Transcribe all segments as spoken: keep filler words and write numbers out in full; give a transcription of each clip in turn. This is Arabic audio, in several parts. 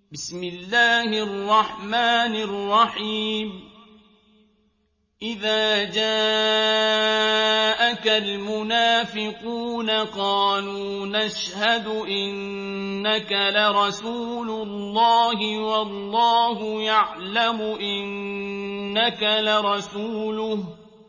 بسم الله الرحمن الرحيم إذا جاءك المنافقون قالوا نشهد إنك لرسول الله والله يعلم إنك لرسوله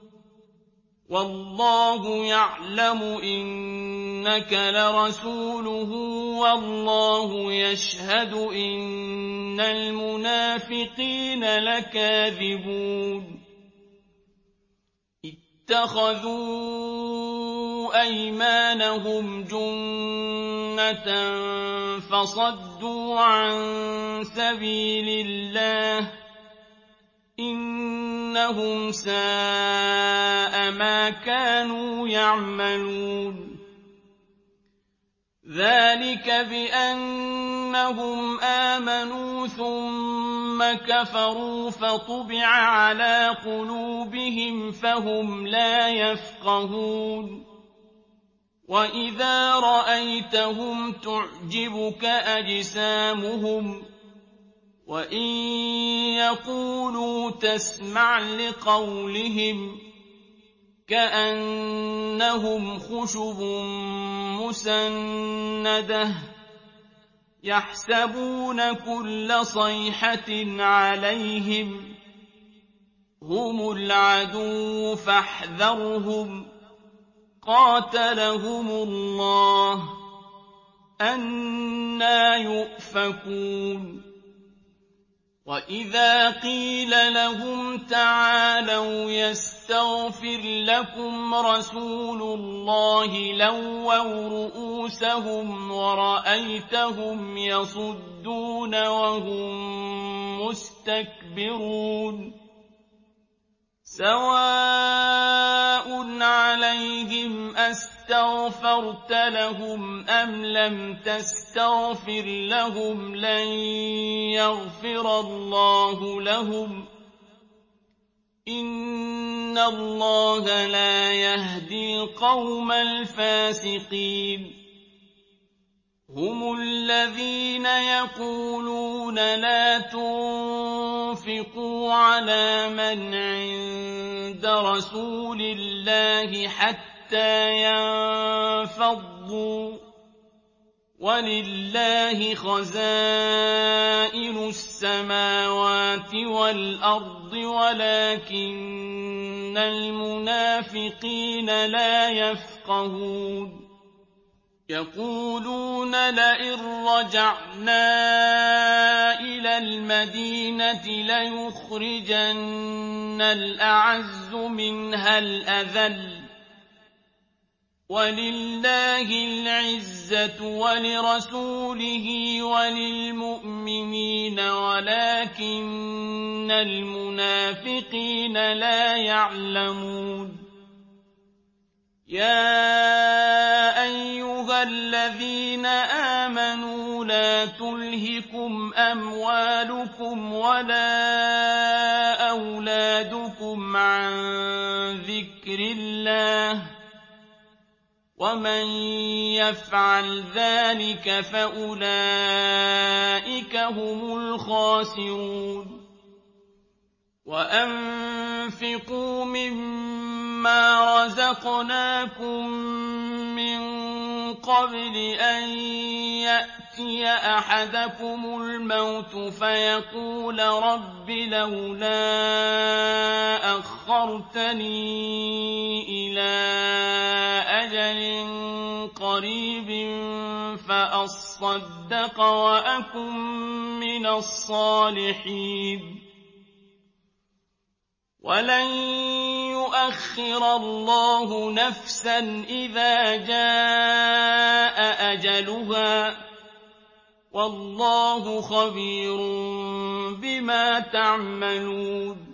والله يعلم إنك لرسوله والله يشهد إن المنافقين لكاذبون اتخذوا أيمانهم جنة فصدوا عن سبيل الله إنهم ساء ما كانوا يعملون ذلك بأنهم آمنوا ثم كفروا فطبع على قلوبهم فهم لا يفقهون وإذا رأيتهم تعجبك أجسامهم وإن يقولوا تسمع لقولهم كأنهم خشب مسندة يحسبون كل صيحة عليهم هم العدو فاحذرهم قاتلهم الله أنى يؤفكون وإذا قيل لهم تعالوا يستغفر لكم رسول الله لووا رؤوسهم ورأيتهم يصدون وهم مستكبرون سواء عليهم أستغفرت لهم أم لم تستغفر لهم لن يغفر الله لهم إن الله لا يهدي القوم الفاسقين هم الذين يقولون لا تنفقوا على من عند رسول الله حتى ينفضوا ولله خزائن السماوات والأرض ولكن المنافقين لا يفقهون يقولون لئن رجعنا إلى المدينة ليخرجن الأعز منها الأذل ولله العزة ولرسوله وللمؤمنين ولكن المنافقين لا يعلمون يا أيها الذين آمنوا لا تلهكم أموالكم ولا أولادكم عن ذكر الله ومن يفعل ذلك فأولئك هم الخاسرون وأنفقوا مما رزقناكم من قبل أن يأتي أحدكم الموت فيقول رب لولا أخرتني إلى أجل قريب فأصدق وأكن من الصالحين ولن يؤخر الله نفسا إذا جاء أجلها والله خبير بما تعملون